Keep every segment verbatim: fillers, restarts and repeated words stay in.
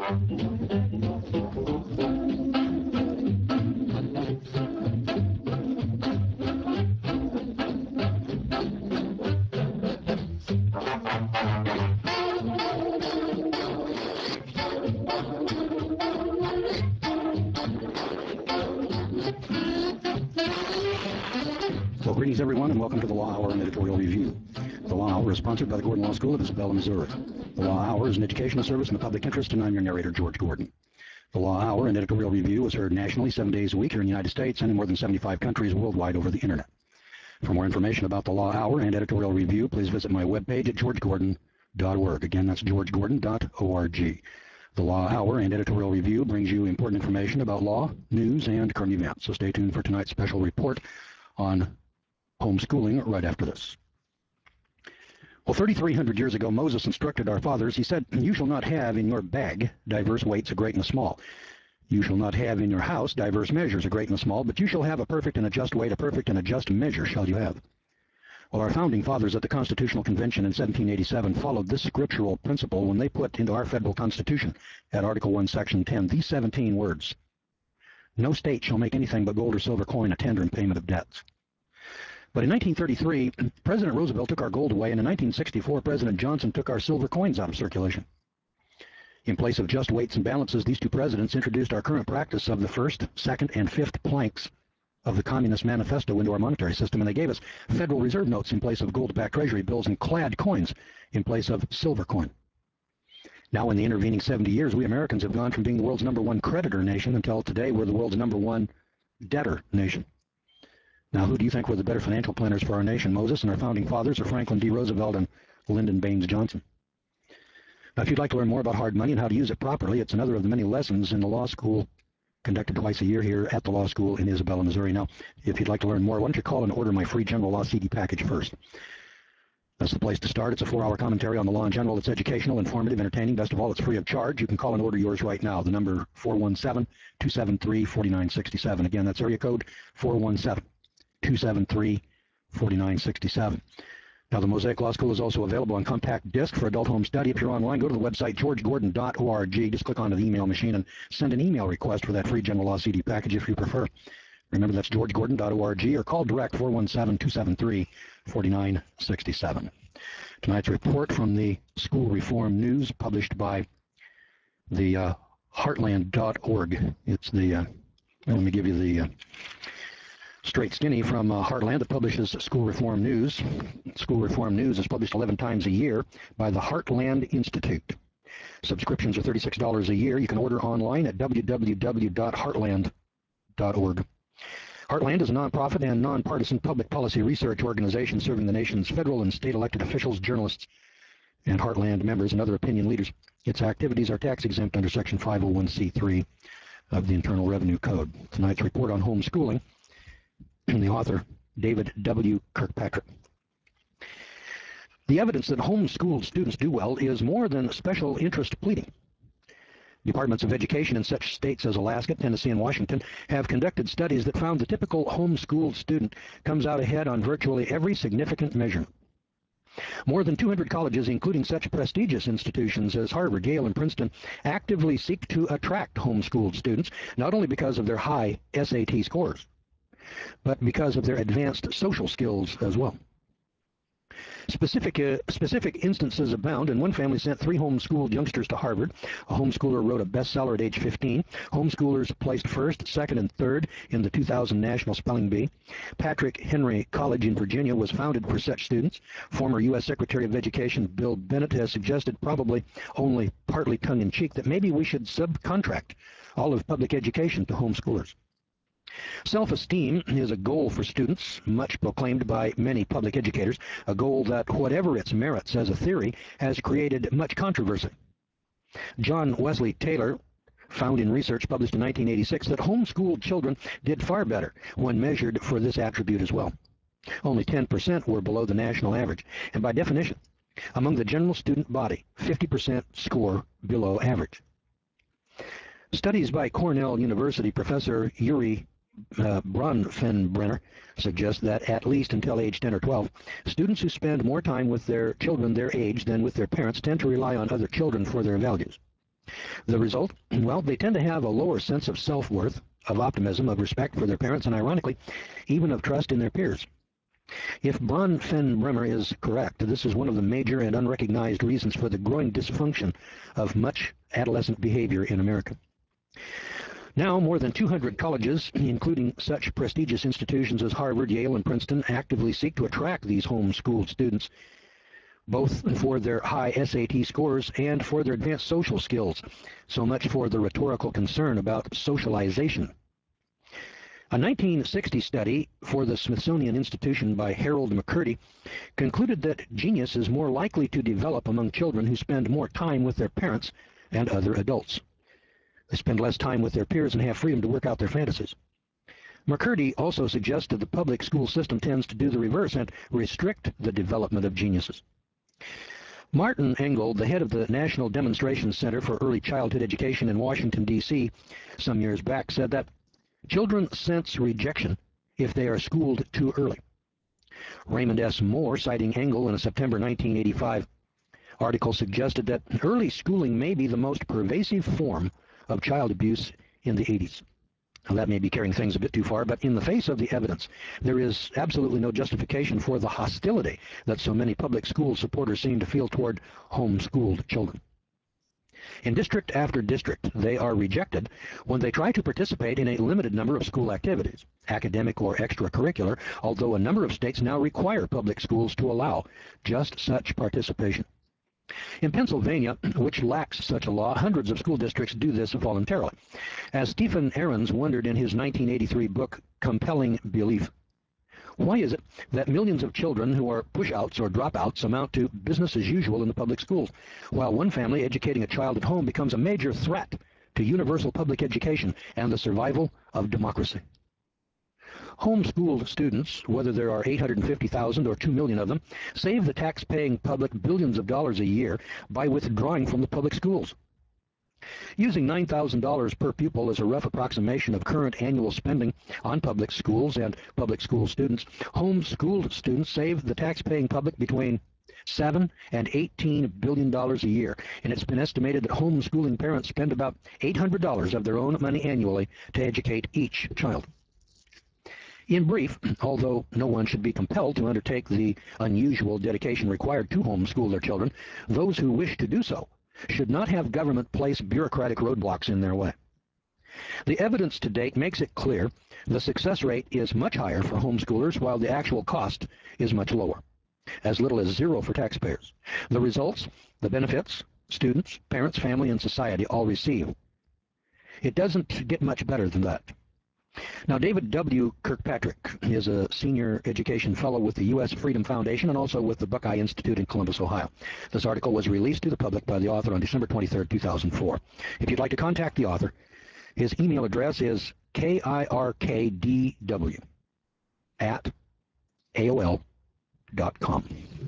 Well, greetings, everyone, and welcome to the Law Hour and Editorial Review. The Law Hour is sponsored by the Gordon Law School of Isabella, Missouri. The Law Hour is an educational service in the public interest, and I'm your narrator, George Gordon. The Law Hour and Editorial Review is heard nationally seven days a week here in the United States and in more than seventy-five countries worldwide over the Internet. For more information about the Law Hour and Editorial Review, please visit my webpage at george gordon dot org. Again, that's george gordon dot org. The Law Hour and Editorial Review brings you important information about law, news, and current events. So stay tuned for tonight's special report on homeschooling right after this. Well, thirty-three hundred years ago, Moses instructed our fathers. He said, "You shall not have in your bag diverse weights, a great and a small. You shall not have in your house diverse measures, a great and a small, but you shall have a perfect and a just weight, a perfect and a just measure shall you have." Well, our founding fathers at the Constitutional Convention in seventeen eighty-seven followed this scriptural principle when they put into our federal Constitution at Article one, Section ten, these seventeen words: "No state shall make anything but gold or silver coin a tender in payment of debts." But in nineteen thirty-three, President Roosevelt took our gold away, and in nineteen sixty-four, President Johnson took our silver coins out of circulation. In place of just weights and balances, these two presidents introduced our current practice of the first, second, and fifth planks of the Communist Manifesto into our monetary system, and they gave us Federal Reserve notes in place of gold-backed Treasury bills and clad coins in place of silver coin. Now, in the intervening seventy years, we Americans have gone from being the world's number one creditor nation until today we're the world's number one debtor nation. Now, who do you think were the better financial planners for our nation, Moses and our founding fathers, or Franklin D. Roosevelt and Lyndon Baines Johnson? Now, if you'd like to learn more about hard money and how to use it properly, it's another of the many lessons in the law school conducted twice a year here at the law school in Isabella, Missouri. Now, if you'd like to learn more, why don't you call and order my free general law C D package first? That's the place to start. It's a four-hour commentary on the law in general. It's educational, informative, entertaining. Best of all, it's free of charge. You can call and order yours right now. The number four one seven, two seven three, four nine six seven. Again, that's area code four one seven, two seven three, four nine six seven. Now, the Mosaic Law School is also available on compact disc for adult home study. If you're online, go to the website george gordon dot org. Just click onto the email machine and send an email request for that free general law C D package if you prefer. Remember, that's george gordon dot org, or call direct four one seven, two seven three, four nine six seven. Tonight's report from the School Reform News, published by the uh, heartland dot org. It's the, uh, let me give you the uh, straight skinny from uh, Heartland that publishes School Reform News. School Reform News is published eleven times a year by the Heartland Institute. Subscriptions are thirty-six dollars a year. You can order online at w w w dot heartland dot org. Heartland is a nonprofit and nonpartisan public policy research organization serving the nation's federal and state elected officials, journalists, and Heartland members and other opinion leaders. Its activities are tax exempt under Section five oh one c three of the Internal Revenue Code. Tonight's report on homeschooling, the author, David W. Kirkpatrick. The evidence that homeschooled students do well is more than special interest pleading. Departments of education in such states as Alaska, Tennessee, and Washington have conducted studies that found the typical homeschooled student comes out ahead on virtually every significant measurement. More than two hundred colleges, including such prestigious institutions as Harvard, Yale, and Princeton, actively seek to attract homeschooled students, not only because of their high S A T scores, but because of their advanced social skills as well. Specific, uh, specific instances abound, and one family sent three homeschooled youngsters to Harvard. A homeschooler wrote a bestseller at age fifteen. Homeschoolers placed first, second, and third in the two thousand National Spelling Bee. Patrick Henry College in Virginia was founded for such students. Former U S Secretary of Education Bill Bennett has suggested, probably only partly tongue-in-cheek, that maybe we should subcontract all of public education to homeschoolers. Self-esteem is a goal for students, much proclaimed by many public educators, a goal that, whatever its merits as a theory, has created much controversy. John Wesley Taylor found in research published in nineteen eighty-six that homeschooled children did far better when measured for this attribute as well. Only ten percent were below the national average, and by definition, among the general student body, fifty percent score below average. Studies by Cornell University professor Yuri Uh, Bronfenbrenner suggest that at least until age ten or twelve, students who spend more time with their children their age than with their parents tend to rely on other children for their values. The result? Well, they tend to have a lower sense of self-worth, of optimism, of respect for their parents, and ironically, even of trust in their peers. If Bronfenbrenner is correct, this is one of the major and unrecognized reasons for the growing dysfunction of much adolescent behavior in America. Now, more than two hundred colleges, including such prestigious institutions as Harvard, Yale, and Princeton, actively seek to attract these homeschooled students, both for their high S A T scores and for their advanced social skills. So much for the rhetorical concern about socialization. A nineteen sixty study for the Smithsonian Institution by Harold McCurdy concluded that genius is more likely to develop among children who spend more time with their parents and other adults. They spend less time with their peers and have freedom to work out their fantasies. McCurdy also suggested the public school system tends to do the reverse and restrict the development of geniuses. Martin Engel, the head of the National Demonstration Center for Early Childhood Education in Washington, D C, some years back, said that children sense rejection if they are schooled too early. Raymond S. Moore, citing Engel in a September nineteen eighty-five article, suggested that early schooling may be the most pervasive form of child abuse in the eighties. Now, that may be carrying things a bit too far, but in the face of the evidence, there is absolutely no justification for the hostility that so many public school supporters seem to feel toward homeschooled children. In district after district, they are rejected when they try to participate in a limited number of school activities, academic or extracurricular, although a number of states now require public schools to allow just such participation. In Pennsylvania, which lacks such a law, hundreds of school districts do this voluntarily. As Stephen Ahrens wondered in his nineteen eighty-three book, Compelling Belief, why is it that millions of children who are push-outs or dropouts amount to business as usual in the public schools, while one family educating a child at home becomes a major threat to universal public education and the survival of democracy? Homeschooled students, whether there are eight hundred fifty thousand or two million of them, save the tax-paying public billions of dollars a year by withdrawing from the public schools. Using nine thousand dollars per pupil as a rough approximation of current annual spending on public schools and public school students, homeschooled students save the tax-paying public between seven and eighteen billion dollars a year, and it's been estimated that homeschooling parents spend about eight hundred dollars of their own money annually to educate each child. In brief, although no one should be compelled to undertake the unusual dedication required to homeschool their children, those who wish to do so should not have government place bureaucratic roadblocks in their way. The evidence to date makes it clear the success rate is much higher for homeschoolers while the actual cost is much lower, as little as zero for taxpayers. The results, the benefits, students, parents, family, and society all receive. It doesn't get much better than that. Now, David W. Kirkpatrick is a senior education fellow with the U S Freedom Foundation and also with the Buckeye Institute in Columbus, Ohio. This article was released to the public by the author on December twenty-third, two thousand four. If you'd like to contact the author, his email address is kirkdw at A O L dot com.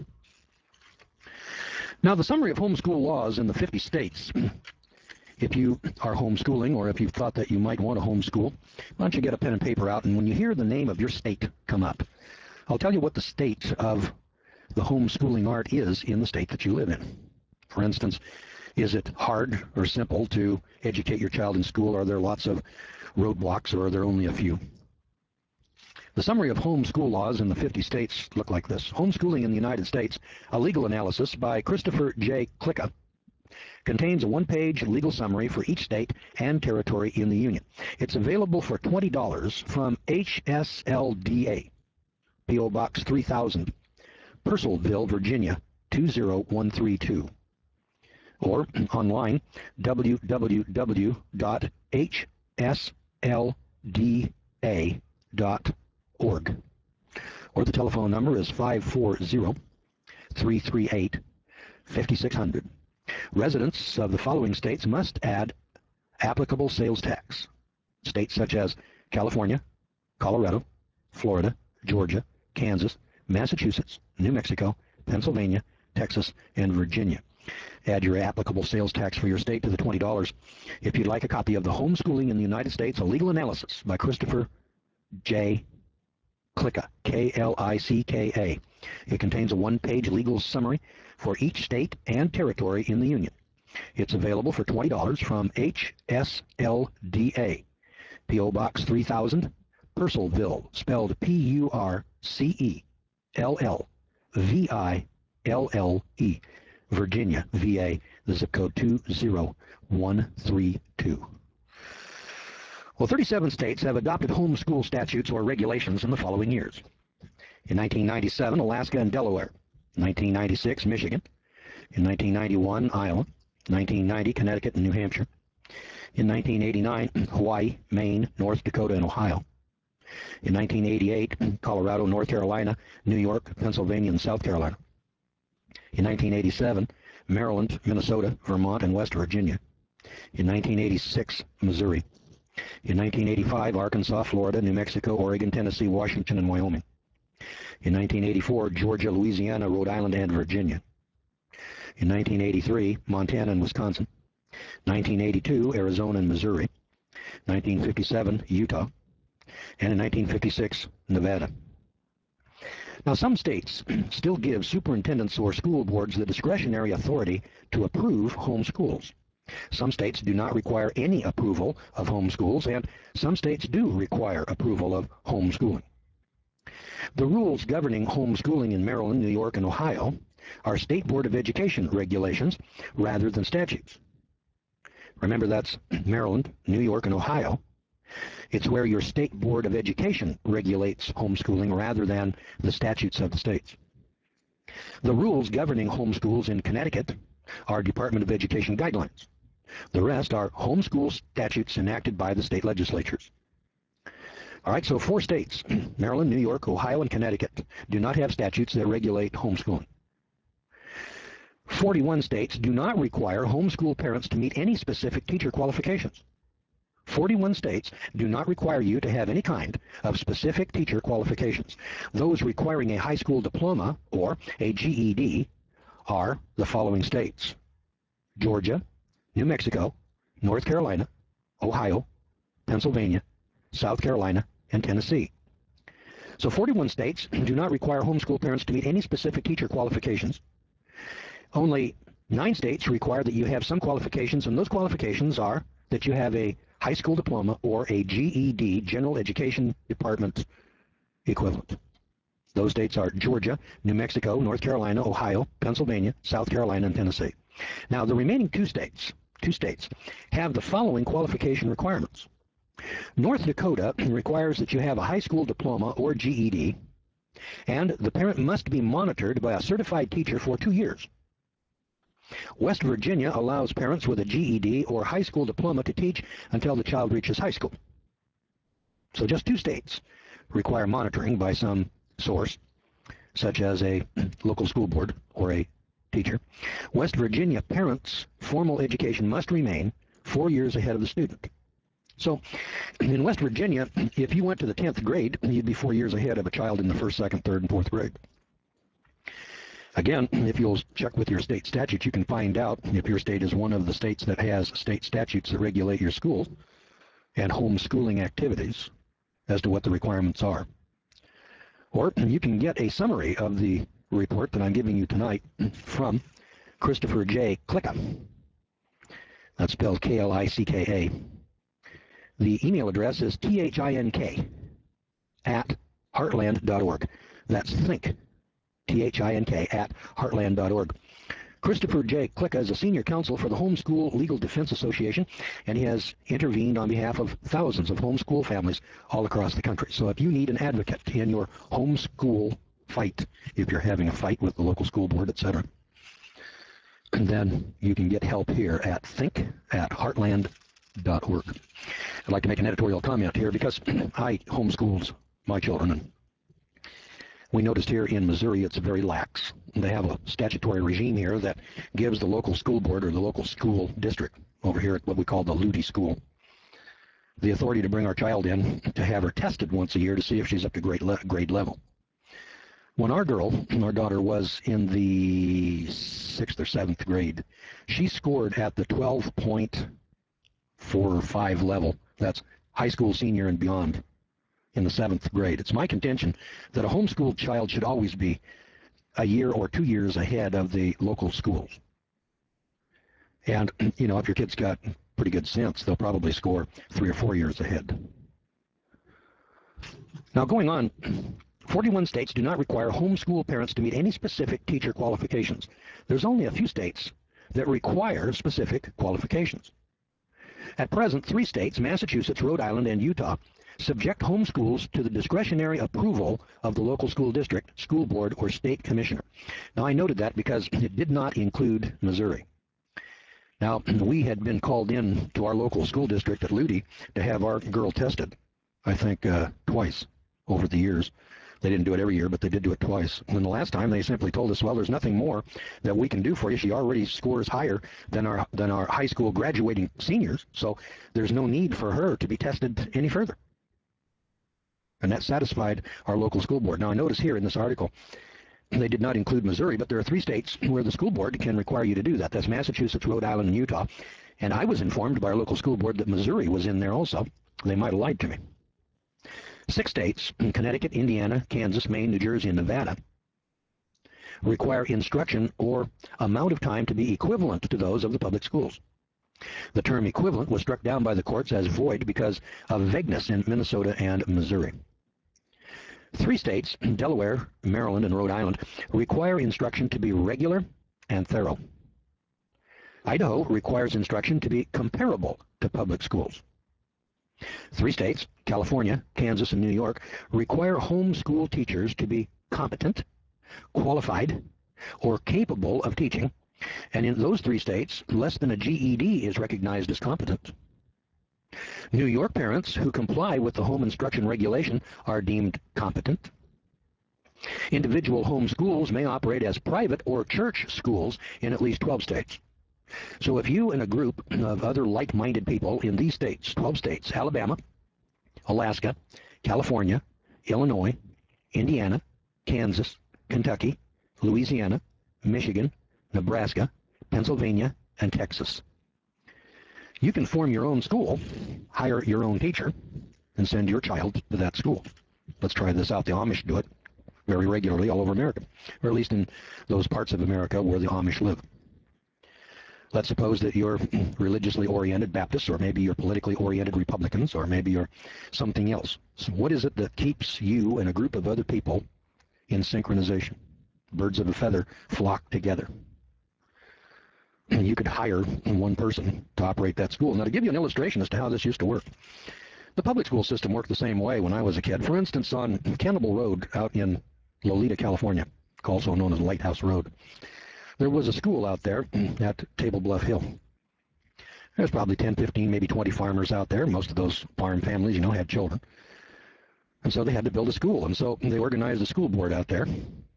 Now, the summary of homeschool laws in the fifty states. If you are homeschooling, or if you've thought that you might want to homeschool, why don't you get a pen and paper out, and when you hear the name of your state come up, I'll tell you what the state of the homeschooling art is in the state that you live in. For instance, is it hard or simple to educate your child in school? Are there lots of roadblocks, or are there only a few? The summary of homeschool laws in the fifty states look like this. Homeschooling in the United States, a legal analysis by Christopher J. Klicka, contains a one-page legal summary for each state and territory in the Union. It's available for twenty dollars from H S L D A, P O Box three thousand, Purcellville, Virginia, two zero one three two, or online, w w w dot h s l d a dot org, or the telephone number is five four zero, three three eight, five six zero zero. Residents of the following states must add applicable sales tax. States such as California, Colorado, Florida, Georgia, Kansas, Massachusetts, New Mexico, Pennsylvania, Texas, and Virginia. Add your applicable sales tax for your state to the twenty dollars. If you'd like a copy of the Homeschooling in the United States, a legal analysis by Christopher J. Klicka, K L I C K A. It contains a one-page legal summary for each state and territory in the Union. It's available for twenty dollars from H S L D A, P O. Box three thousand, Purcellville, spelled P U R C E L L V I L L E, Virginia, V A, the zip code two zero one three two. Well, thirty-seven states have adopted homeschool statutes or regulations in the following years. In nineteen ninety-seven, Alaska and Delaware. nineteen ninety-six, Michigan. In nineteen ninety-one, Iowa. nineteen ninety, Connecticut and New Hampshire. In nineteen eighty-nine, Hawaii, Maine, North Dakota, and Ohio. In nineteen eighty-eight, Colorado, North Carolina, New York, Pennsylvania, and South Carolina. In nineteen eighty-seven, Maryland, Minnesota, Vermont, and West Virginia. In nineteen eighty-six, Missouri. In nineteen eighty-five, Arkansas, Florida, New Mexico, Oregon, Tennessee, Washington, and Wyoming. In nineteen eighty-four, Georgia, Louisiana, Rhode Island, and Virginia. In nineteen eighty-three, Montana and Wisconsin. nineteen eighty-two, Arizona and Missouri. nineteen fifty-seven, Utah. And in nineteen fifty-six, Nevada. Now, some states still give superintendents or school boards the discretionary authority to approve homeschools. Some states do not require any approval of homeschools, and some states do require approval of homeschooling. The rules governing homeschooling in Maryland, New York, and Ohio are State Board of Education regulations rather than statutes. Remember, that's Maryland, New York, and Ohio. It's where your State Board of Education regulates homeschooling rather than the statutes of the states. The rules governing homeschools in Connecticut are Department of Education guidelines. The rest are homeschool statutes enacted by the state legislatures. All right, so four states, Maryland, New York, Ohio, and Connecticut, do not have statutes that regulate homeschooling. forty-one states do not require homeschool parents to meet any specific teacher qualifications. forty-one states do not require you to have any kind of specific teacher qualifications. Those requiring a high school diploma or a G E D are the following states: Georgia, New Mexico, North Carolina, Ohio, Pennsylvania, South Carolina, and Tennessee. So forty-one states do not require homeschool parents to meet any specific teacher qualifications. Only nine states require that you have some qualifications, and those qualifications are that you have a high school diploma or a G E D, General Education Department equivalent. Those states are Georgia, New Mexico, North Carolina, Ohio, Pennsylvania, South Carolina, and Tennessee. Now, the remaining two states, two states have the following qualification requirements. North Dakota requires that you have a high school diploma or G E D, and the parent must be monitored by a certified teacher for two years. West Virginia allows parents with a G E D or high school diploma to teach until the child reaches high school. So just two states require monitoring by some source, such as a local school board or a teacher. West Virginia parents' formal education must remain four years ahead of the student. So in West Virginia, if you went to the tenth grade, you'd be four years ahead of a child in the first, second, third, and fourth grade. Again, if you'll check with your state statute, you can find out if your state is one of the states that has state statutes that regulate your schools and homeschooling activities as to what the requirements are. Or you can get a summary of the report that I'm giving you tonight from Christopher J. Klicka. That's spelled K L I C K A. The email address is think at heartland dot org. That's think, T H I N K, at heartland dot org. Christopher J. Klicka is a senior counsel for the Homeschool Legal Defense Association, and he has intervened on behalf of thousands of homeschool families all across the country. So if you need an advocate in your homeschool fight, if you're having a fight with the local school board, et cetera, then you can get help here at think at heartland dot org. I'd like to make an editorial comment here because I homeschooled my children, and we noticed here in Missouri it's very lax. They have a statutory regime here that gives the local school board or the local school district over here at what we call the Ludi School the authority to bring our child in to have her tested once a year to see if she's up to grade, le grade level. When our girl, our daughter, was in the sixth or seventh grade, she scored at the twelve point four or five level. That's high school senior and beyond in the seventh grade. It's my contention that a homeschooled child should always be a year or two years ahead of the local schools. And, you know, if your kid's got pretty good sense, they'll probably score three or four years ahead. Now, going on, forty-one states do not require homeschool parents to meet any specific teacher qualifications. There's only a few states that require specific qualifications. At present, three states, Massachusetts, Rhode Island, and Utah, subject homeschools to the discretionary approval of the local school district, school board, or state commissioner. Now, I noted that because it did not include Missouri. Now, we had been called in to our local school district at Ludi to have our girl tested, I think uh, twice over the years. They didn't do it every year, but they did do it twice. And the last time, they simply told us, well, there's nothing more that we can do for you. She already scores higher than our, than our high school graduating seniors, so there's no need for her to be tested any further. And that satisfied our local school board. Now, I notice here in this article, they did not include Missouri, but there are three states where the school board can require you to do that. That's Massachusetts, Rhode Island, and Utah. And I was informed by our local school board that Missouri was in there also. They might have lied to me. Six states, Connecticut, Indiana, Kansas, Maine, New Jersey, and Nevada, require instruction or amount of time to be equivalent to those of the public schools. The term equivalent was struck down by the courts as void because of vagueness in Minnesota and Missouri. Three states, Delaware, Maryland, and Rhode Island, require instruction to be regular and thorough. Idaho requires instruction to be comparable to public schools. Three states, California, Kansas, and New York, require homeschool teachers to be competent, qualified, or capable of teaching, and in those three states, less than a G E D is recognized as competent. New York parents who comply with the home instruction regulation are deemed competent. Individual home schools may operate as private or church schools in at least twelve states. So if you and a group of other like-minded people in these states, twelve states, Alabama, Alaska, California, Illinois, Indiana, Kansas, Kentucky, Louisiana, Michigan, Nebraska, Pennsylvania, and Texas, you can form your own school, hire your own teacher, and send your child to that school. Let's try this out. The Amish do it very regularly all over America, or at least in those parts of America where the Amish live. Let's suppose that you're religiously oriented Baptists, or maybe you're politically oriented Republicans, or maybe you're something else. So what is it that keeps you and a group of other people in synchronization? Birds of a feather flock together. And you could hire one person to operate that school. Now, to give you an illustration as to how this used to work, the public school system worked the same way when I was a kid. For instance, on Cannibal Road out in Lolita, California, also known as Lighthouse Road, there was a school out there at Table Bluff Hill. There's probably ten, fifteen, maybe twenty farmers out there. Most of those farm families, you know, had children. And so they had to build a school. And so they organized a school board out there.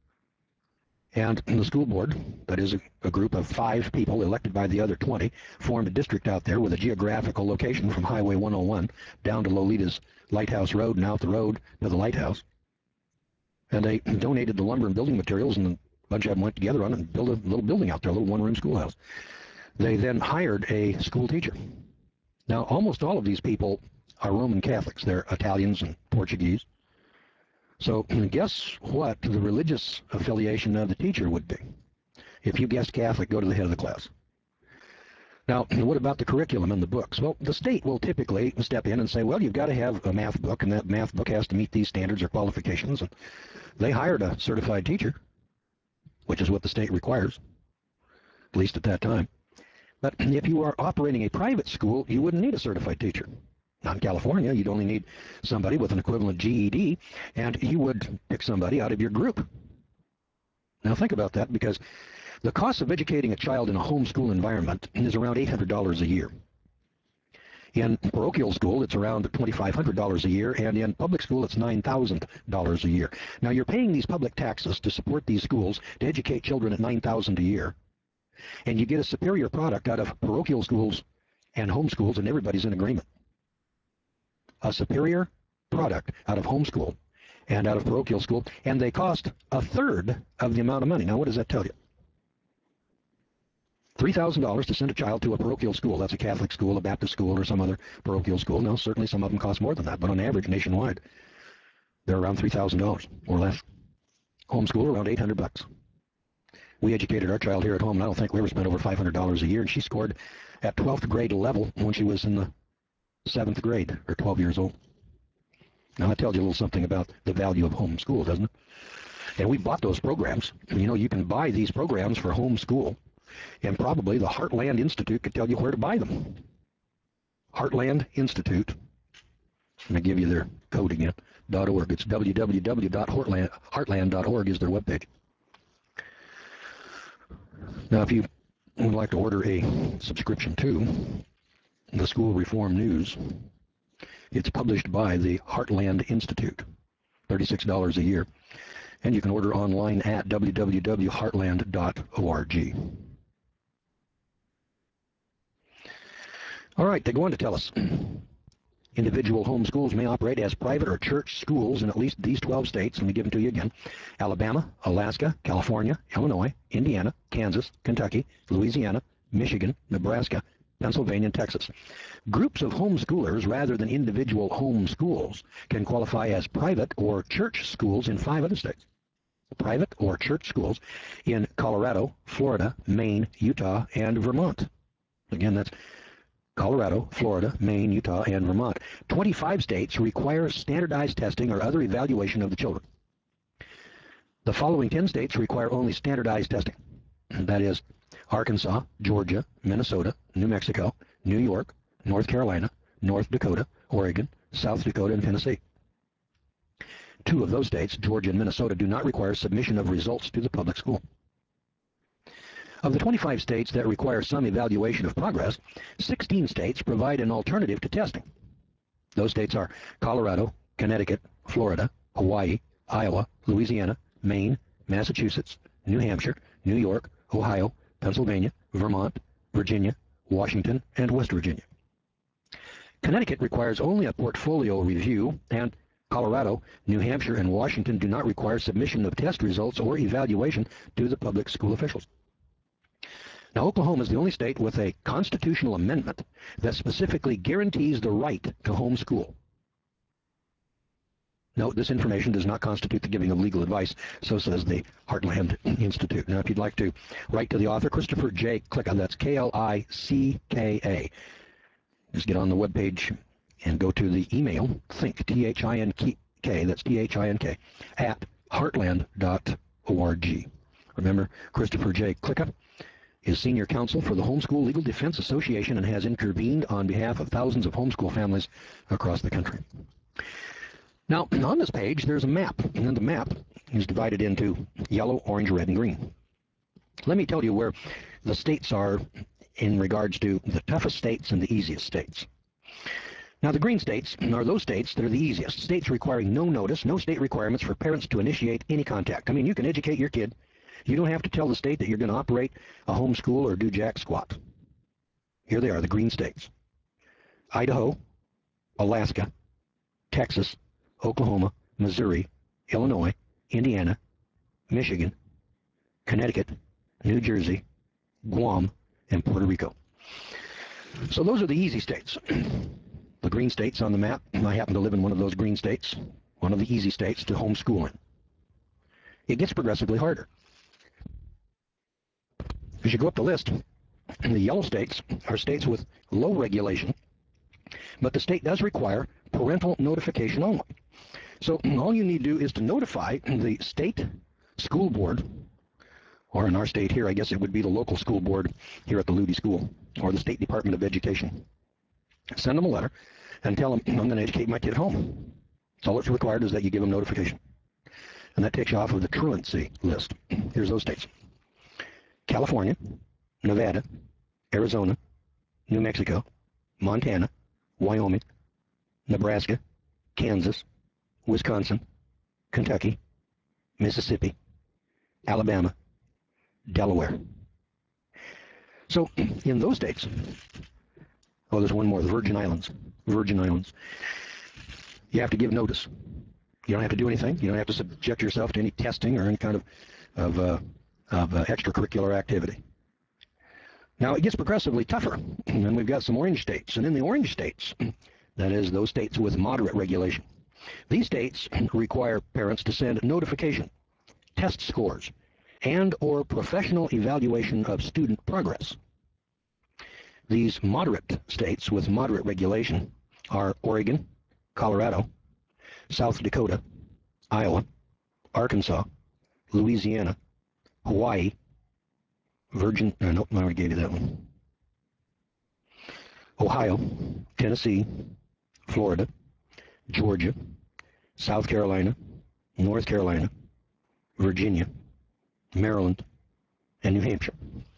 And the school board, that is a, a group of five people elected by the other twenty, formed a district out there with a geographical location from Highway one oh one down to Lolita's Lighthouse Road and out the road to the lighthouse. And they donated the lumber and building materials, and a bunch of them went together on it and built a little building out there, a little one-room schoolhouse. They then hired a school teacher. Now, almost all of these people are Roman Catholics. They're Italians and Portuguese. So guess what the religious affiliation of the teacher would be? If you guessed Catholic, go to the head of the class. Now, what about the curriculum and the books? Well, the state will typically step in and say, well, you've got to have a math book, and that math book has to meet these standards or qualifications. And they hired a certified teacher, which is what the state requires, at least at that time. But if you are operating a private school, you wouldn't need a certified teacher. Now, in California, you'd only need somebody with an equivalent G E D, and you would pick somebody out of your group. Now, think about that, because the cost of educating a child in a homeschool environment is around eight hundred dollars a year. In parochial school, it's around twenty-five hundred dollars a year, and in public school, it's nine thousand dollars a year. Now, you're paying these public taxes to support these schools to educate children at nine thousand dollars a year, and you get a superior product out of parochial schools and homeschools, and everybody's in agreement. A superior product out of homeschool and out of parochial school, and they cost a third of the amount of money. Now, what does that tell you? three thousand dollars to send a child to a parochial school. That's a Catholic school, a Baptist school, or some other parochial school. Now, certainly some of them cost more than that, but on average, nationwide, they're around three thousand dollars or less. Homeschool, around eight hundred bucks. We educated our child here at home, and I don't think we ever spent over five hundred dollars a year, and she scored at twelfth grade level when she was in the seventh grade, or twelve years old. Now, that tells you a little something about the value of homeschool, doesn't it? And we bought those programs. You know, you can buy these programs for homeschool, and probably the Heartland Institute could tell you where to buy them. Heartland Institute. Let me give you their code again. .org. It's w w w dot heartland dot org is their webpage. Now, if you would like to order a subscription to the School Reform News, it's published by the Heartland Institute, thirty-six dollars a year, and you can order online at w w w dot heartland dot org. All right, they go on to tell us, individual home schools may operate as private or church schools in at least these twelve states. Let me give them to you again. Alabama, Alaska, California, Illinois, Indiana, Kansas, Kentucky, Louisiana, Michigan, Nebraska, Pennsylvania, and Texas. Groups of homeschoolers rather than individual home schools can qualify as private or church schools in five other states. Private or church schools in Colorado, Florida, Maine, Utah, and Vermont. Again, that's Colorado, Florida, Maine, Utah, and Vermont. twenty-five states require standardized testing or other evaluation of the children. The following ten states require only standardized testing. That is Arkansas, Georgia, Minnesota, New Mexico, New York, North Carolina, North Dakota, Oregon, South Dakota, and Tennessee. Two of those states, Georgia and Minnesota, do not require submission of results to the public school. Of the twenty-five states that require some evaluation of progress, sixteen states provide an alternative to testing. Those states are Colorado, Connecticut, Florida, Hawaii, Iowa, Louisiana, Maine, Massachusetts, New Hampshire, New York, Ohio, Pennsylvania, Vermont, Virginia, Washington, and West Virginia. Connecticut requires only a portfolio review, and Colorado, New Hampshire, and Washington do not require submission of test results or evaluation to the public school officials. Now, Oklahoma is the only state with a constitutional amendment that specifically guarantees the right to homeschool. Note, this information does not constitute the giving of legal advice, so says the Heartland Institute. Now, if you'd like to write to the author, Christopher J. Klicka, that's K L I C K A, just get on the webpage and go to the email, think, T H I N K, that's T H I N K, at heartland dot org. Remember, Christopher J. Klicka is senior counsel for the Homeschool Legal Defense Association and has intervened on behalf of thousands of homeschool families across the country. Now, on this page, there's a map, and then the map is divided into yellow, orange, red, and green. Let me tell you where the states are in regards to the toughest states and the easiest states. Now, the green states are those states that are the easiest, states requiring no notice, no state requirements for parents to initiate any contact. I mean, you can educate your kid. You don't have to tell the state that you're going to operate a homeschool or do jack squat. Here they are, the green states. Idaho, Alaska, Texas, Oklahoma, Missouri, Illinois, Indiana, Michigan, Connecticut, New Jersey, Guam, and Puerto Rico. So those are the easy states. The green states on the map, I happen to live in one of those green states, one of the easy states to homeschool in. It gets progressively harder. As you go up the list, the yellow states are states with low regulation, but the state does require parental notification only. So all you need to do is to notify the state school board, or in our state here, I guess it would be the local school board here at the Luby School, or the State Department of Education. Send them a letter and tell them, I'm going to educate my kid at home. So all that's required is that you give them notification. And that takes you off of the truancy list. Here's those states. California, Nevada, Arizona, New Mexico, Montana, Wyoming, Nebraska, Kansas, Wisconsin, Kentucky, Mississippi, Alabama, Delaware. So in those states, oh, there's one more, the Virgin Islands. Virgin Islands. You have to give notice. You don't have to do anything. You don't have to subject yourself to any testing or any kind of, of uh, of uh, extracurricular activity. Now, it gets progressively tougher, and we've got some orange states. And in the orange states, that is, those states with moderate regulation, these states require parents to send notification, test scores, and or professional evaluation of student progress. These moderate states with moderate regulation are Oregon, Colorado, South Dakota, Iowa, Arkansas, Louisiana, Hawaii, Virgin, uh, nope, I already gave you that one. Ohio, Tennessee, Florida, Georgia, South Carolina, North Carolina, Virginia, Maryland, and New Hampshire.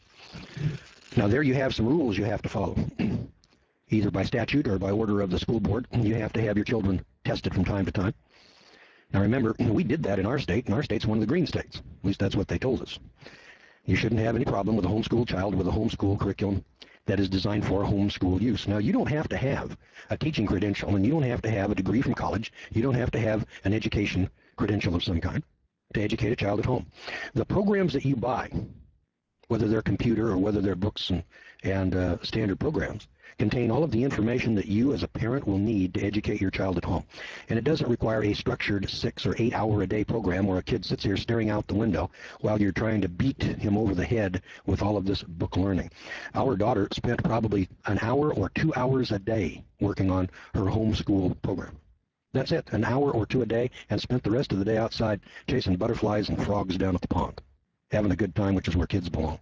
Now there you have some rules you have to follow. Either by statute or by order of the school board, you have to have your children tested from time to time. Now remember, we did that in our state, and our state's one of the green states. At least that's what they told us. You shouldn't have any problem with a homeschool child with a homeschool curriculum that is designed for homeschool use. Now, you don't have to have a teaching credential, and you don't have to have a degree from college. You don't have to have an education credential of some kind to educate a child at home. The programs that you buy, whether they're computer or whether they're books and, and uh, standard programs, contain all of the information that you as a parent will need to educate your child at home. And it doesn't require a structured six or eight hour a day program where a kid sits here staring out the window while you're trying to beat him over the head with all of this book learning. Our daughter spent probably an hour or two hours a day working on her homeschool program. That's it, an hour or two a day, and spent the rest of the day outside chasing butterflies and frogs down at the pond, having a good time, which is where kids belong.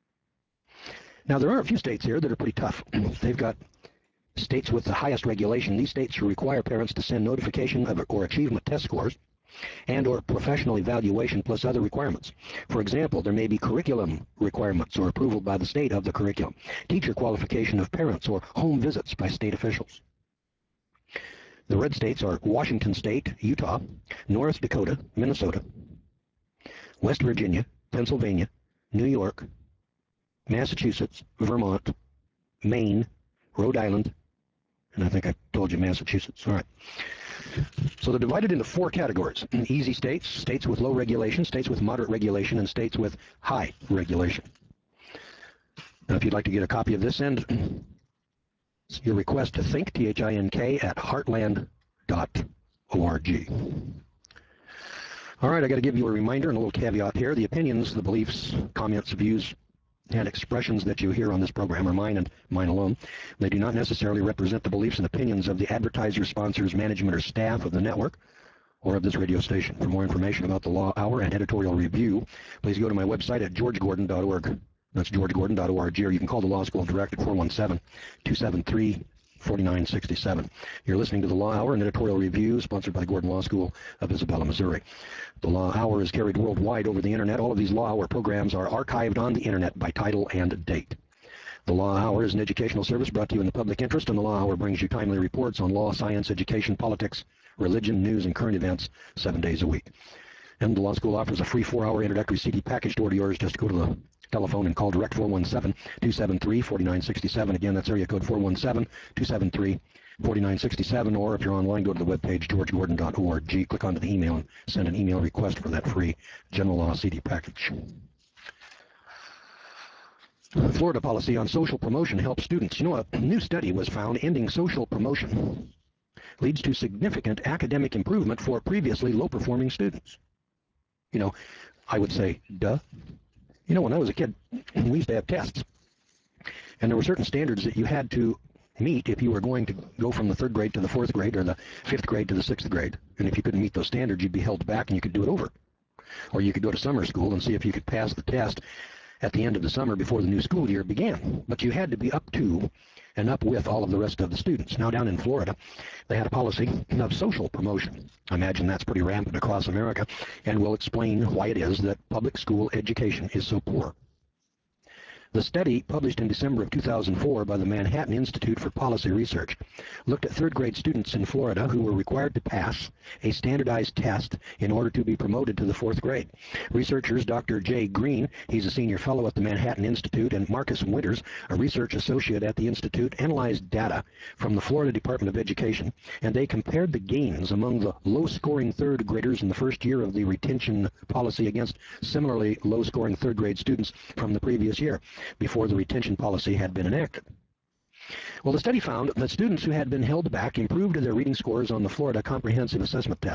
Now, there are a few states here that are pretty tough. They've got states with the highest regulation. These states require parents to send notification of or achievement test scores and or professional evaluation plus other requirements. For example, there may be curriculum requirements or approval by the state of the curriculum, teacher qualification of parents, or home visits by state officials. The red states are Washington State, Utah, North Dakota, Minnesota, West Virginia, Pennsylvania, New York, Massachusetts, Vermont, Maine, Rhode Island, and I think I told you Massachusetts. All right. So they're divided into four categories. Easy states, states with low regulation, states with moderate regulation, and states with high regulation. Now, if you'd like to get a copy of this, send your request to think, T H I N K, at heartland dot org. All right, I got to give you a reminder and a little caveat here. The opinions, the beliefs, comments, views, and expressions that you hear on this program are mine and mine alone. They do not necessarily represent the beliefs and opinions of the advertisers, sponsors, management, or staff of the network or of this radio station. For more information about the Law Hour and editorial review, please go to my website at george gordon dot org. That's george gordon dot org, or you can call the Law School direct at four one seven, two seven three, four nine six seven. You're listening to the Law Hour and editorial review, sponsored by the Gordon Law School of Isabella, Missouri. The Law Hour is carried worldwide over the Internet. All of these Law Hour programs are archived on the Internet by title and date. The Law Hour is an educational service brought to you in the public interest, and the Law Hour brings you timely reports on law, science, education, politics, religion, news, and current events seven days a week. And the Law School offers a free four-hour introductory C D package to order yours. Just go to the telephone and call direct four one seven, two seven three, four nine six seven. Again, that's area code four one seven, two seven three, four nine six seven. Or if you're online, go to the webpage, george gordon dot org. Click onto the email and send an email request for that free general law C D package. Florida policy on social promotion helps students. You know, a new study was found ending social promotion leads to significant academic improvement for previously low-performing students. You know, I would say, duh. You know, when I was a kid, we used to have tests, and there were certain standards that you had to meet if you were going to go from the third grade to the fourth grade or the fifth grade to the sixth grade. And if you couldn't meet those standards, you'd be held back and you could do it over. Or you could go to summer school and see if you could pass the test at the end of the summer before the new school year began. But you had to be up to and up with all of the rest of the students. Now, down in Florida, they had a policy of social promotion. I imagine that's pretty rampant across America, and will explain why it is that public school education is so poor. The study, published in December of two thousand four by the Manhattan Institute for Policy Research, looked at third grade students in Florida who were required to pass a standardized test in order to be promoted to the fourth grade. Researchers Doctor Jay Green, he's a senior fellow at the Manhattan Institute, and Marcus Winters, a research associate at the Institute, analyzed data from the Florida Department of Education, and they compared the gains among the low-scoring third graders in the first year of the retention policy against similarly low-scoring third grade students from the previous year, before the retention policy had been enacted. Well, the study found that students who had been held back improved their reading scores on the Florida Comprehensive Assessment Test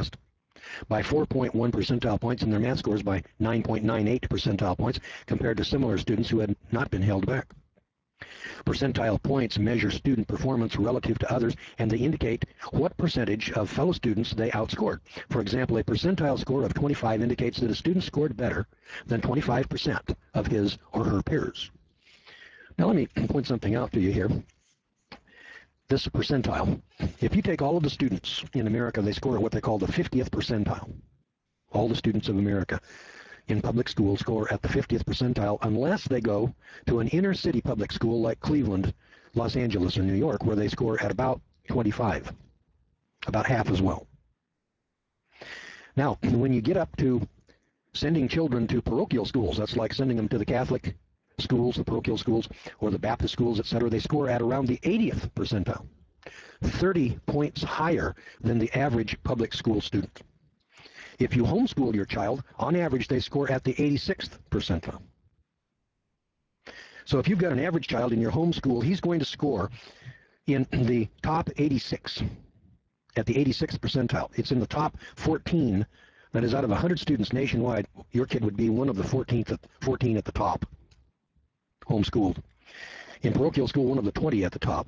by four point one percentile points and their math scores by nine point nine eight percentile points compared to similar students who had not been held back. Percentile points measure student performance relative to others, and they indicate what percentage of fellow students they outscored. For example, a percentile score of twenty-five indicates that a student scored better than twenty-five percent of his or her peers. Now let me point something out to you here. This percentile, if you take all of the students in America, they score at what they call the fiftieth percentile. All the students of America in public school score at the fiftieth percentile unless they go to an inner city public school like Cleveland, Los Angeles, or New York, where they score at about twenty-five, about half as well. Now, when you get up to sending children to parochial schools, that's like sending them to the Catholic schools, the parochial schools, or the Baptist schools, et cetera, they score at around the eightieth percentile, thirty points higher than the average public school student. If you homeschool your child, on average, they score at the eighty-sixth percentile. So if you've got an average child in your homeschool, he's going to score in the top eighty-six, at the eighty-sixth percentile. It's in the top fourteen. That is, out of one hundred students nationwide, your kid would be one of the fourteenth, fourteen at the top, homeschooled. In parochial school, one of the twenty at the top.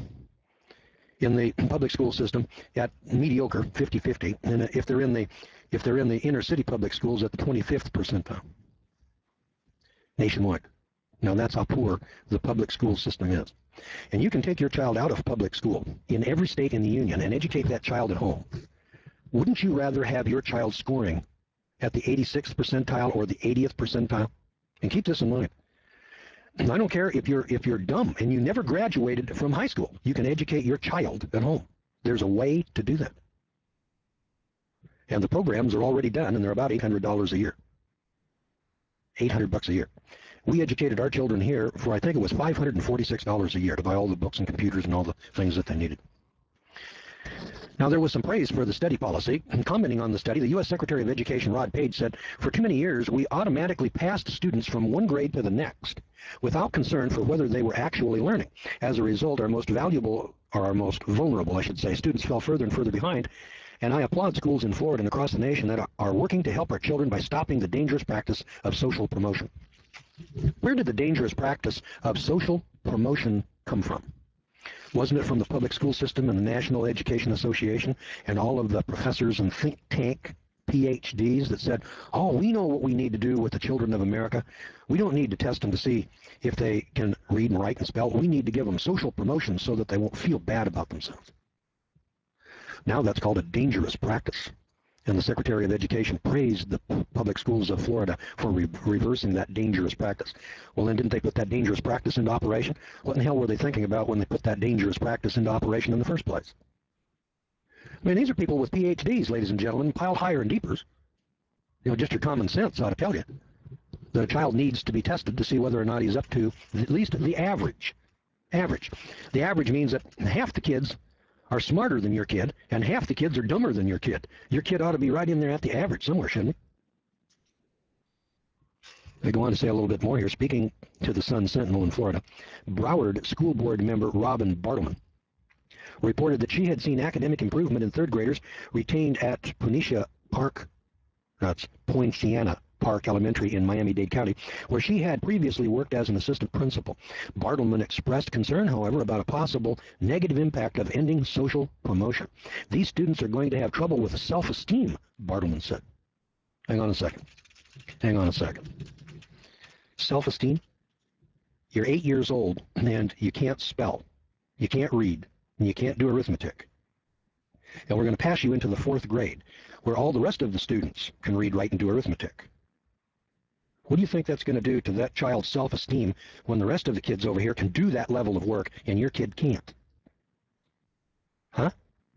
In the public school system, at mediocre, fifty fifty, and if they're in the if they're in the inner city public schools, at the twenty-fifth percentile nationwide. Now that's how poor the public school system is. And you can take your child out of public school in every state in the union and educate that child at home. Wouldn't you rather have your child scoring at the eighty-sixth percentile or the eightieth percentile? And keep this in mind. I don't care if you're if you're dumb and you never graduated from high school. You can educate your child at home. There's a way to do that. And the programs are already done, and they're about eight hundred dollars a year. eight hundred bucks a year. We educated our children here for, I think it was five hundred forty-six dollars a year to buy all the books and computers and all the things that they needed. Now, there was some praise for the study policy. And commenting on the study, the U S Secretary of Education, Rod Page, said, "For too many years, we automatically passed students from one grade to the next without concern for whether they were actually learning. As a result, our most valuable, or our most vulnerable, I should say, students fell further and further behind. And I applaud schools in Florida and across the nation that are working to help our children by stopping the dangerous practice of social promotion." Where did the dangerous practice of social promotion come from? Wasn't it from the public school system and the National Education Association and all of the professors and think tank P H Ds that said, oh, we know what we need to do with the children of America. We don't need to test them to see if they can read and write and spell. We need to give them social promotion so that they won't feel bad about themselves. Now that's called a dangerous practice. And the Secretary of Education praised the public schools of Florida for re reversing that dangerous practice. Well, then didn't they put that dangerous practice into operation? What in the hell were they thinking about when they put that dangerous practice into operation in the first place? I mean, these are people with P H Ds, ladies and gentlemen, piled higher and deepers. You know, just your common sense ought to tell you that a child needs to be tested to see whether or not he's up to at least the average. Average. The average means that half the kids are smarter than your kid, and half the kids are dumber than your kid. Your kid ought to be right in there at the average somewhere, shouldn't he? They go on to say a little bit more here. Speaking to the Sun Sentinel in Florida, Broward School Board member Robin Bartleman reported that she had seen academic improvement in third graders retained at Poinciana Park, that's Poinciana Park Elementary in Miami-Dade County, where she had previously worked as an assistant principal. Bartleman expressed concern, however, about a possible negative impact of ending social promotion. These students are going to have trouble with self-esteem, Bartleman said. Hang on a second. Hang on a second. Self-esteem? You're eight years old, and you can't spell, you can't read, and you can't do arithmetic. And we're going to pass you into the fourth grade, where all the rest of the students can read, write, and do arithmetic. What do you think that's going to do to that child's self-esteem when the rest of the kids over here can do that level of work and your kid can't? Huh?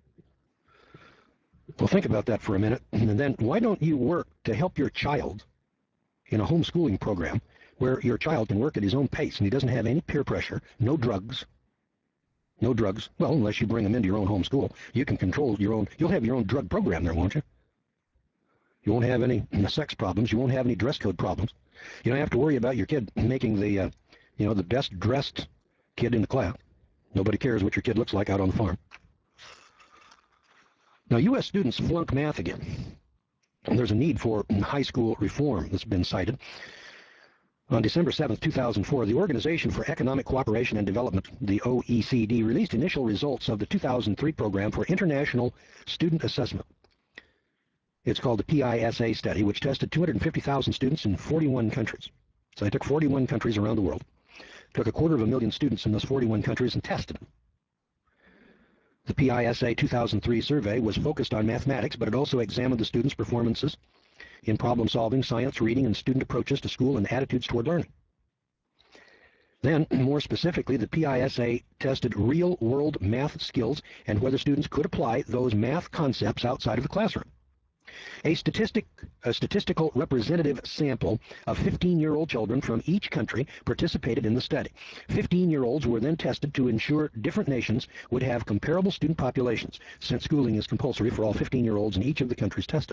Well, think about that for a minute. And then why don't you work to help your child in a homeschooling program where your child can work at his own pace and he doesn't have any peer pressure, no drugs, no drugs. Well, unless you bring him into your own homeschool, you can control your own, you'll have your own drug program there, won't you? You won't have any sex problems. You won't have any dress code problems. You don't have to worry about your kid making the, uh, you know, the best dressed kid in the class. Nobody cares what your kid looks like out on the farm. Now, U S students flunk math again. there's a need for high school reform that's been cited. On December seventh, two thousand four, the Organization for Economic Cooperation and Development, the O E C D, released initial results of the two thousand three Program for International Student Assessment. It's called the P I S A study, which tested two hundred fifty thousand students in forty-one countries. So they took forty-one countries around the world, took a quarter of a million students in those forty-one countries and tested them. The P I S A two thousand three survey was focused on mathematics, but it also examined the students' performances in problem solving, science, reading, and student approaches to school and attitudes toward learning. Then, more specifically, the P I S A tested real-world math skills and whether students could apply those math concepts outside of the classroom. A, statistic, a statistical representative sample of fifteen-year-old children from each country participated in the study. fifteen-year-olds were then tested to ensure different nations would have comparable student populations, since schooling is compulsory for all fifteen-year-olds in each of the countries tested.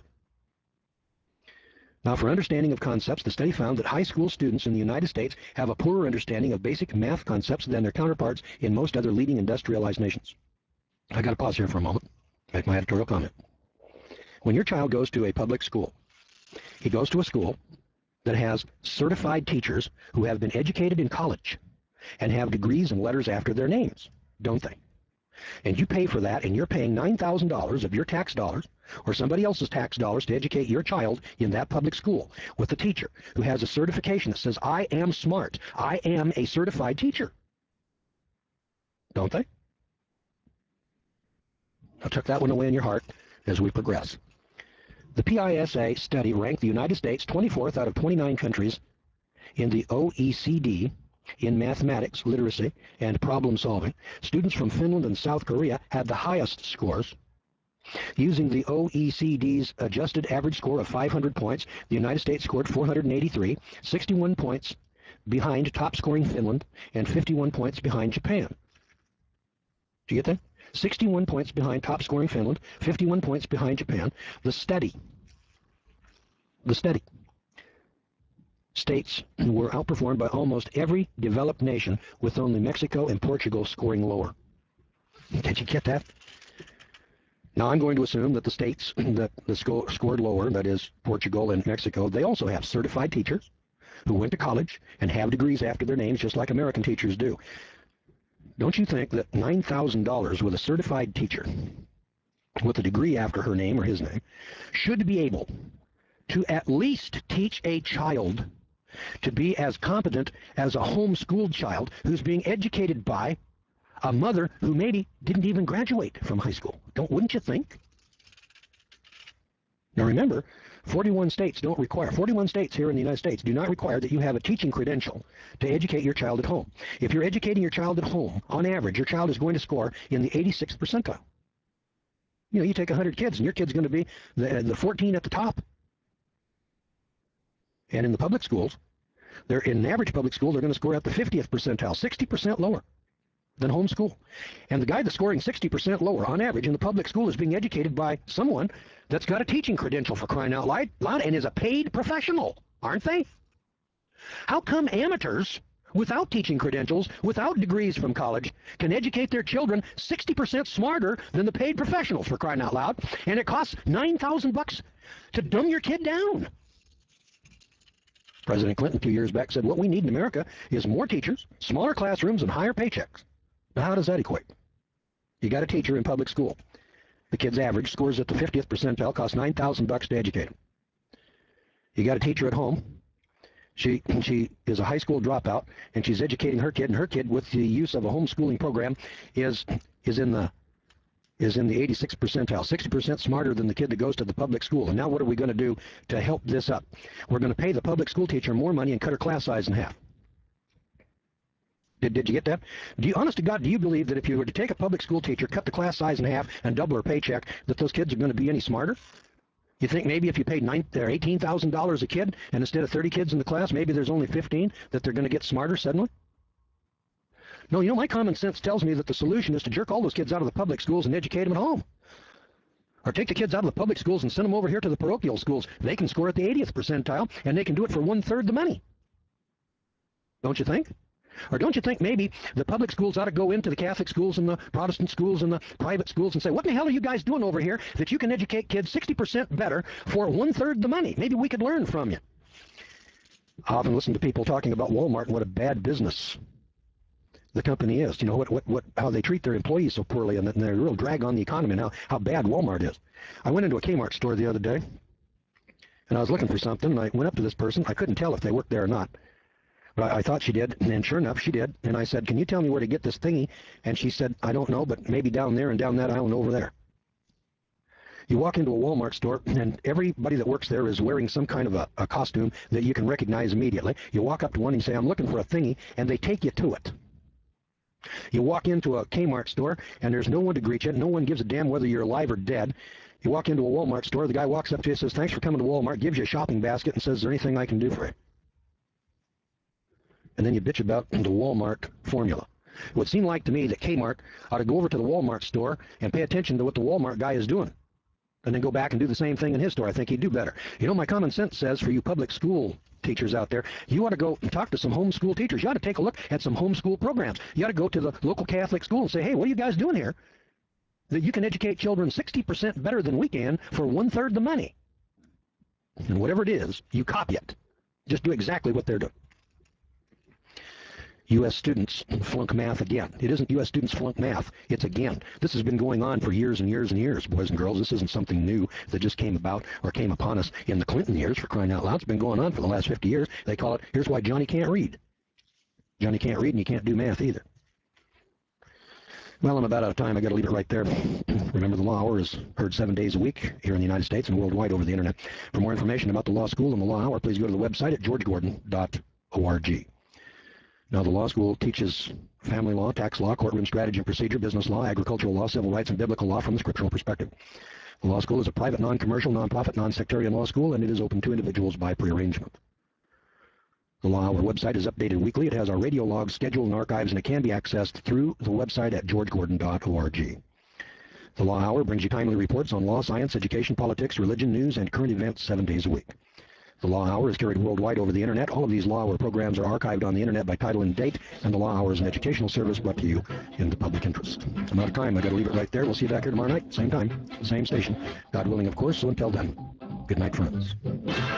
Now, for understanding of concepts, the study found that high school students in the United States have a poorer understanding of basic math concepts than their counterparts in most other leading industrialized nations. I got to pause here for a moment, make my editorial comment. When your child goes to a public school, he goes to a school that has certified teachers who have been educated in college and have degrees and letters after their names, don't they? And you pay for that, and you're paying nine thousand dollars of your tax dollars or somebody else's tax dollars to educate your child in that public school with a teacher who has a certification that says, I am smart, I am a certified teacher. Don't they? I'll tuck that one away in your heart as we progress. The P I S A study ranked the United States twenty-fourth out of twenty-nine countries in the O E C D in mathematics, literacy, and problem solving. Students from Finland and South Korea had the highest scores. Using the O E C D's adjusted average score of five hundred points, the United States scored four hundred eighty-three, sixty-one points behind top-scoring Finland, and fifty-one points behind Japan. Do you get that? sixty-one points behind top-scoring Finland, fifty-one points behind Japan. The study, the study states were outperformed by almost every developed nation, with only Mexico and Portugal scoring lower. Did you get that? Now, I'm going to assume that the states that the sco scored lower, that is Portugal and Mexico, they also have certified teachers who went to college and have degrees after their names, just like American teachers do. Don't you think that nine thousand dollars with a certified teacher with a degree after her name or his name should be able to at least teach a child to be as competent as a homeschooled child who's being educated by a mother who maybe didn't even graduate from high school? Don't, wouldn't you think? Now remember, forty-one states don't require, forty-one states here in the United States do not require that you have a teaching credential to educate your child at home. If you're educating your child at home, on average, your child is going to score in the eighty-sixth percentile. You know, you take one hundred kids and your kid's going to be the, the fourteen at the top. And in the public schools, they're in an average public school, they're going to score at the fiftieth percentile, sixty percent lower than homeschool. And the guy that's scoring sixty percent lower on average in the public school is being educated by someone that's got a teaching credential, for crying out loud, and is a paid professional, aren't they? How come amateurs without teaching credentials, without degrees from college, can educate their children sixty percent smarter than the paid professionals, for crying out loud, and it costs nine thousand bucks to dumb your kid down? President Clinton two years back said what we need in America is more teachers, smaller classrooms, and higher paychecks. Now, how does that equate? You got a teacher in public school. The kid's average scores at the fiftieth percentile, costs nine thousand bucks to educate him. You got a teacher at home. She she is a high school dropout, and she's educating her kid, and her kid, with the use of a homeschooling program, is is in the is in the eighty-sixth percentile, sixty percent smarter than the kid that goes to the public school. And now what are we going to do to help this up? We're going to pay the public school teacher more money and cut her class size in half. Did, did you get that? Do you, honest to God, do you believe that if you were to take a public school teacher, cut the class size in half, and double her paycheck, that those kids are going to be any smarter? You think maybe if you paid nine, or eighteen thousand dollars a kid, and instead of thirty kids in the class, maybe there's only fifteen, that they're going to get smarter suddenly? No, you know, my common sense tells me that the solution is to jerk all those kids out of the public schools and educate them at home. Or take the kids out of the public schools and send them over here to the parochial schools. They can score at the eightieth percentile, and they can do it for one-third the money. Don't you think? Or don't you think maybe the public schools ought to go into the Catholic schools and the Protestant schools and the private schools and say, what the hell are you guys doing over here that you can educate kids sixty percent better for one-third the money? Maybe we could learn from you. I often listen to people talking about Walmart and what a bad business the company is. You know, what, what, what, how they treat their employees so poorly, and they're a real drag on the economy, and how, how bad Walmart is. I went into a Kmart store the other day, and I was looking for something, and I went up to this person. I couldn't tell if they worked there or not. But I, I thought she did, and sure enough, she did. And I said, can you tell me where to get this thingy? And she said, I don't know, but maybe down there and down that aisle and over there. You walk into a Walmart store, and everybody that works there is wearing some kind of a, a costume that you can recognize immediately. You walk up to one and you say, I'm looking for a thingy, and they take you to it. You walk into a Kmart store, and there's no one to greet you. No one gives a damn whether you're alive or dead. You walk into a Walmart store, the guy walks up to you and says, thanks for coming to Walmart, gives you a shopping basket and says, is there anything I can do for you? And then you bitch about the Walmart formula. It would seem like to me that Kmart ought to go over to the Walmart store and pay attention to what the Walmart guy is doing, and then go back and do the same thing in his store. I think he'd do better. You know, my common sense says for you public school teachers out there, you ought to go and talk to some homeschool teachers. You ought to take a look at some homeschool programs. You ought to go to the local Catholic school and say, hey, what are you guys doing here that you can educate children sixty percent better than we can for one-third the money? And whatever it is, you copy it. Just do exactly what they're doing. U S students flunk math again. It isn't U S students flunk math. It's again. This has been going on for years and years and years, boys and girls. This isn't something new that just came about or came upon us in the Clinton years, for crying out loud. It's been going on for the last fifty years. They call it, here's why Johnny can't read. Johnny can't read and he can't do math either. Well, I'm about out of time. I got to leave it right there. Remember, the Law Hour is heard seven days a week here in the United States and worldwide over the Internet. For more information about the Law School and the Law Hour, please go to the website at george gordon dot org. Now, the law school teaches family law, tax law, courtroom strategy and procedure, business law, agricultural law, civil rights, and biblical law from the scriptural perspective. The law school is a private, non-commercial, non-profit, non-sectarian law school, and it is open to individuals by prearrangement. The Law Hour website is updated weekly. It has our radio logs, schedule, and archives, and it can be accessed through the website at george gordon dot org. The Law Hour brings you timely reports on law, science, education, politics, religion, news, and current events seven days a week. The Law Hour is carried worldwide over the Internet. All of these Law Hour programs are archived on the Internet by title and date, and the Law Hour is an educational service brought to you in the public interest. I'm out of time. I've got to leave it right there. We'll see you back here tomorrow night, same time, same station. God willing, of course. So until then, good night, friends.